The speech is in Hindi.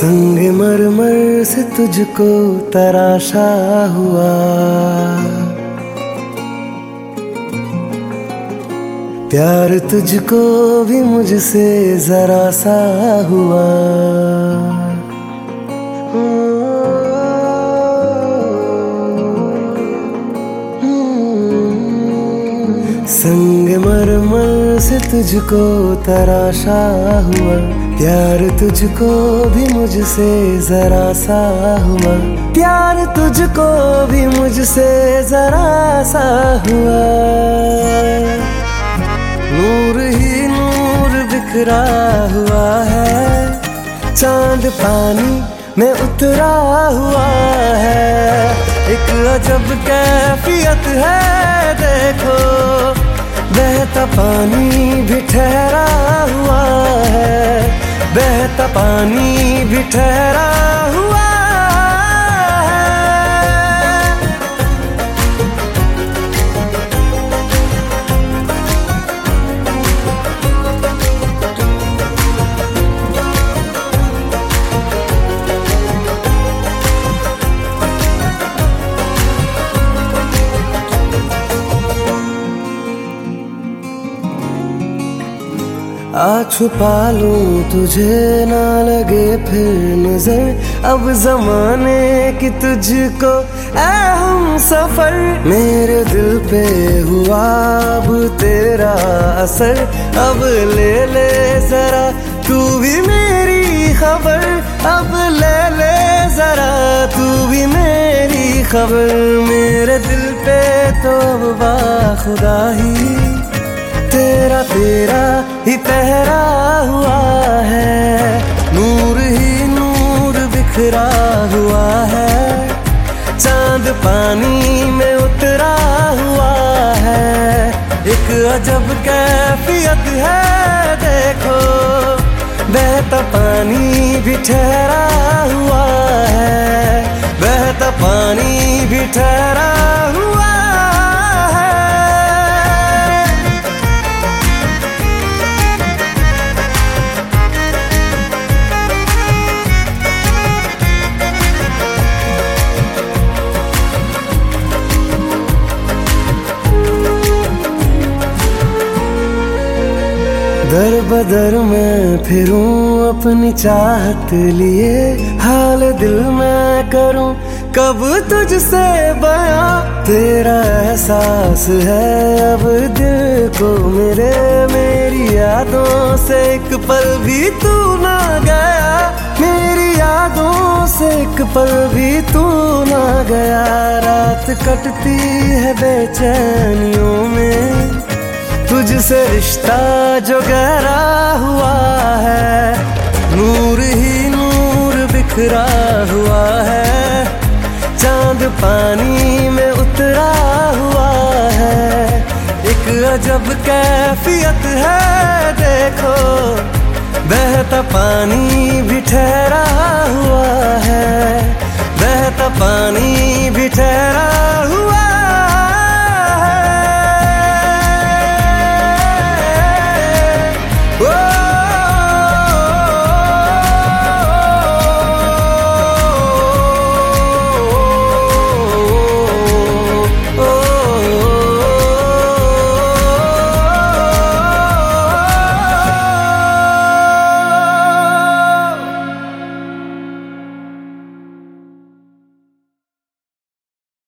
संगमरमर से तुझको तराशा हुआ, प्यार तुझको भी मुझसे जरा सा हुआ। संगमरमर से तुझको तराशा हुआ, प्यार तुझको भी मुझसे जरा सा हुआ, प्यार तुझको भी मुझसे जरा सा हुआ। नूर ही नूर बिखरा हुआ है, चांद पानी में उतरा हुआ है। एक अजब कैफियत है देखो, बहता पानी भी ठहरा हुआ है, बहता पानी भी ठहरा हुआ है। आ छुपा लूं तुझे ना लगे फिर नजर, अब जमाने की तुझको ऐ हम सफर। मेरे दिल पे हुआ अब तेरा असर, अब ले ले जरा तू भी मेरी खबर, अब ले ले जरा तू भी मेरी खबर। मेरे दिल पे तो अब बाखुदा ही तेरा तेरा ही पहरा हुआ है। नूर ही नूर बिखरा हुआ है, चांद पानी में उतरा हुआ है। एक अजब कैफियत है देखो, बहता पानी भी ठहरा हुआ है, बहता पानी भी ठहरा हुआ। दर बदर मैं फिरूं अपनी चाहत लिए, हाल दिल मैं करूं कब तुझसे बयां। तेरा एहसास है अब दिल को मेरे, मेरी यादों से एक पल भी तू ना गया, मेरी यादों से एक पल भी तू ना गया। रात कटती है बेचैनियों में, तुझसे रिश्ता जो गहरा हुआ है। नूर ही नूर बिखरा हुआ है, चांद पानी में उतरा हुआ है। एक अजब कैफियत है देखो, बहता पानी भी ठहरा हुआ है, बहता पानी भी ठहरा हुआ।